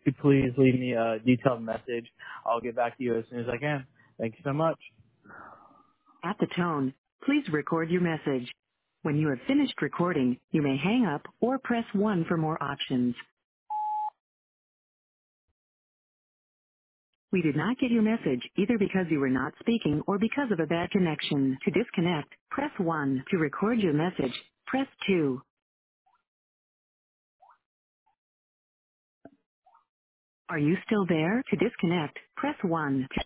you please leave me a detailed message. I'll get back to you as soon as I can. Thank you so much. At the tone, please record your message. When you have finished recording, you may hang up or press 1 for more options. We did not get your message either because you were not speaking or because of a bad connection. To disconnect, press 1. To record your message, press 2. Are you still there? To disconnect, press 1.